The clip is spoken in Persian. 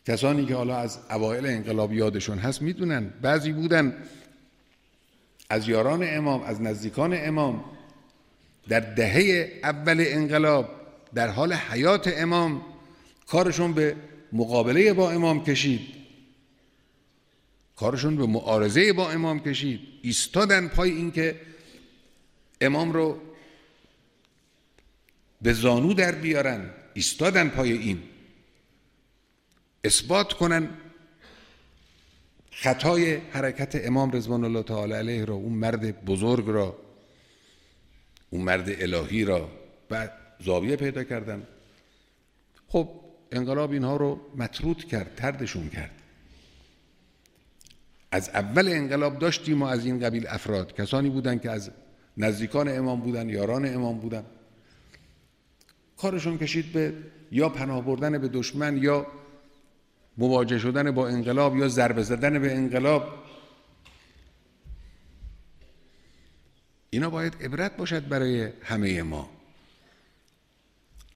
کسانی که حالا از اوایل انقلاب یادشون هست میدونن بعضی بودن از یاران امام، از نزدیکان امام، در دهه اول انقلاب در حال حیات امام کارشون به مقابله با امام کشید، کارشون به معارضه با امام کشید، ایستادن پای این که امام رو به زانو در بیارن، ایستادن پای این، اثبات کنن خطای حرکت امام رضوان الله تعالی علیه را، اون مرد بزرگ را، اون مرد الهی را، و زاویه پیدا کردن. خب انقلاب اینها رو مطرود کرد، طردشون کرد. از اول انقلاب داشتیم و از این قبیل افراد، کسانی بودن که از نزدیکان امام بودن، یاران امام بودن، کارشون کشید به یا پناه بردن به دشمن، یا مواجه شدن با انقلاب، یا ضربه زدن به انقلاب. اینا باید عبرت باشد برای همه ما.